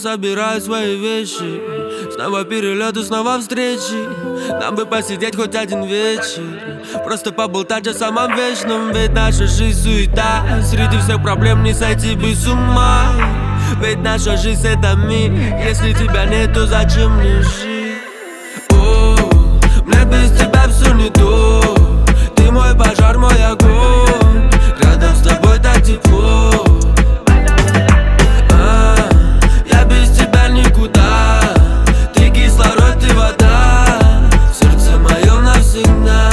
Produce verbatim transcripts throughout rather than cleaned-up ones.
собираю свои вещи. Снова перелеты, снова встречи. Нам бы посидеть хоть один вечер, просто поболтать о самом вечном. Ведь наша жизнь суета, среди всех проблем не сойти бы с ума. Ведь наша жизнь это миг, если тебя нет, то зачем мне жить? О, мне без тебя все не то. Ты мой пожар, мой огонь. Рядом с тобой так тепло. а, Я без тебя никуда. Ты кислород, ты вода. В сердце моем навсегда.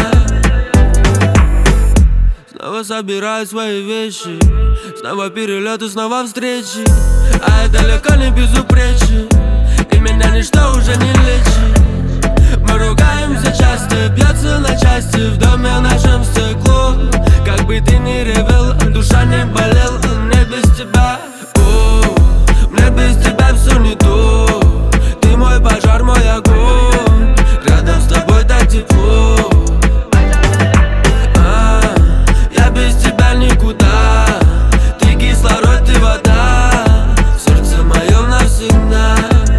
Снова собираю свои вещи. Снова перелеты, снова встречи. А я далеко не безупречен, и меня ничто уже не лечит. Мы ругаемся часто, бьется на части в доме нашем стекло. Как бы ты ни ревел, душа не болела, мне без тебя. О, мне без тебя все не то. Ты мой пожар, мой огонь. Рядом с тобой так тепло. а, Я без тебя никуда. Ты кислород, ты вода. В сердце моем навсегда.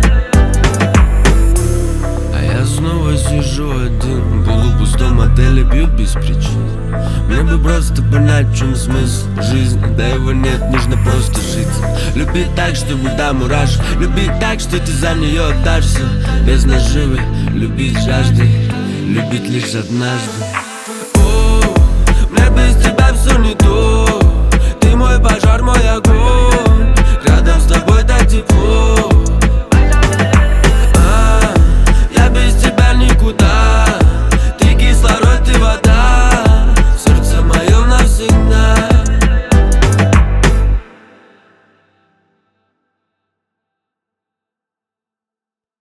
А я снова сижу один в полупустом отеле, пью без причин. Мне бы просто понять, в чем смысл жизни. Да его нет, нужно просто жить. Любить так, чтобы до мурашек. Любить так, что ты за нее отдашься. Без наживы, любить жаждой. Любить лишь однажды. О, мне без тебя все не то. Ты мой пожар, мой огонь.